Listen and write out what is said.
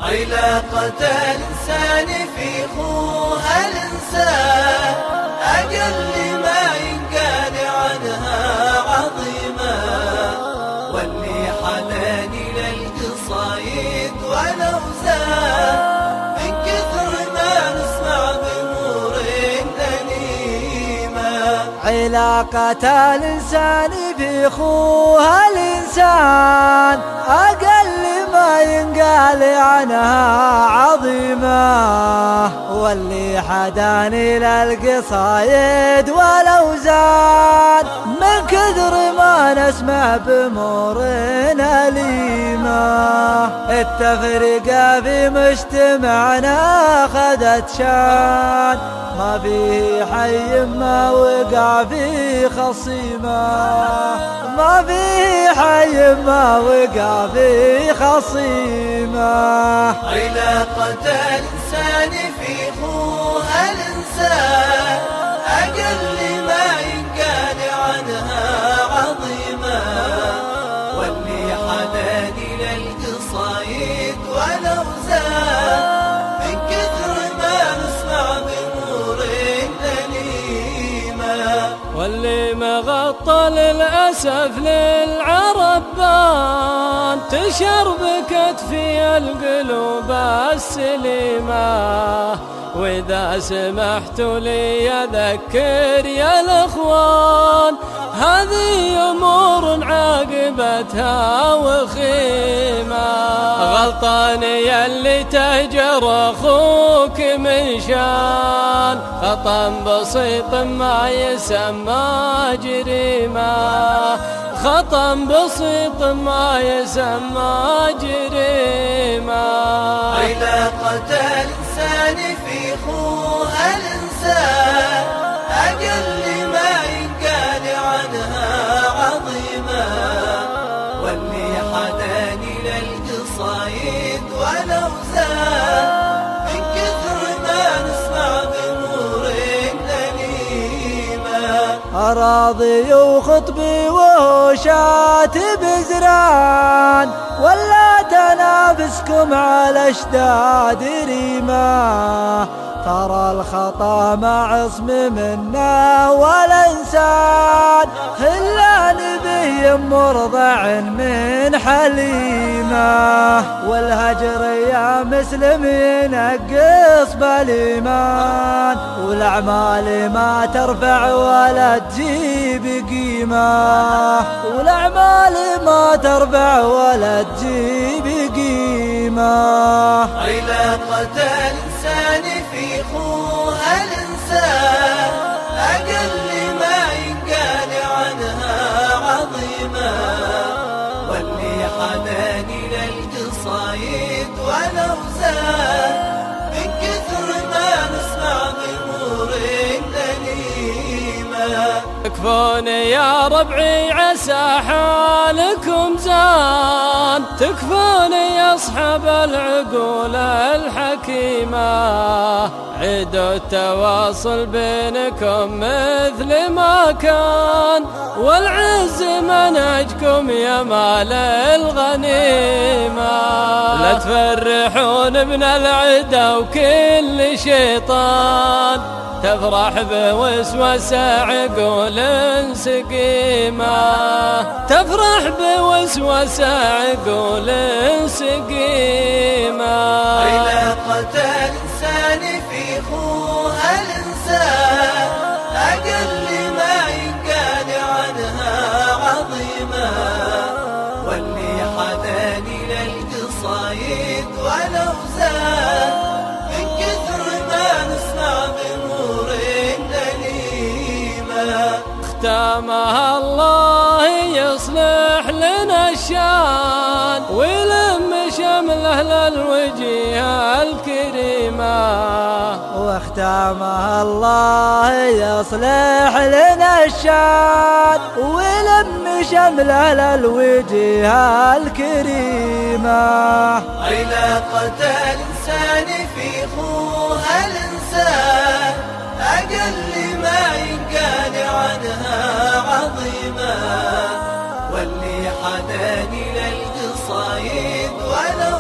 علاقة الإنسان في خوها الإنسان أقل ما ينقال عنها عظيمة، واللي حناني للقصايد والأوزان من كثر ما نسمع بأمور أليمة. علاقة الإنسان في خوها الإنسان أقل ما ينقال عنها عظيمة، واللي حداني للقصايد والأوزان من كثر ما نسمع بأمور أليمة. التفرقة في مجتمعنا أخذت شان، ما فيه حي ما وقع فيه خصيمة، ما فيه حي ما وقع فيه خصيمة. علاقة الإنسان في خوها الإنسان أقل ما ينقال عنها عظيمة، واللي حناني للقصايد والأوزان من كثر ما نسمع بأمور أليمة. واللي مغطى للأسف للعرب بان تشربكت في القلوب السليمة، وإذا سمحت لي أذكر يا الأخوان هذه أمور عاقبتها وخيمة. غلطان يلي تهجر أخوك من شان، خطأ بسيط ما يسمى جريمة، خطأ بسيط ما يسمى جريمة. علاقة الإنسان في خوها الإنسان أقل ما ينقال عنها عظيمة، واللي حناني للقصايد والأوزان من كثر ما نسمع بأمور أليمة. أراضي وخطبي وشاتب زران، ولا تنافسكم على اشداد ريمة، ترى الخطا معصم منا والإنسان خلان به مرضع من حليمة. والهجر يا مسلم ينقص بالإيمان، والأعمال ما ترفع ولا تجيب قيمة، والأعمال ما ترفع ولا تجيب قيمة. علاقة الإنسان في خوها الإنسان أقل ما ينقال عنها عظيمة، واللي حناني للقصايد والأوزان من كثر ما نسمع بأمور أليمة. تكفوني يا ربعي عسى حالكم زان، تكفوني يا أصحاب العقول الحكيمة، عيدوا التواصل بينكم مثل ما كان، والعز منهجكم يا مال الغنيمة. لا تفرحون ابن العدا وكل شيطان تفرح بوسوسة عقول سقيمة، تفرح بوسوسة عقول سقيمة. علاقة الإنسان في خوها الإنسان أقل ما ينقال عنها عظيمة، واللي حناني للقصايد والأوزان من كثر ما نسمع بأمور أليمة. ختامها الله يصلح لنا الشان، ويلم شمل أهل الوجيه الكريمة، واختامها الله يصلح لنا الشان، ويلم شمل الوجيه الكريمة. علاقة الإنسان في خوها الإنسان أقل ما ينقال عنها عظيمة، واللي حناني للقصايد ولا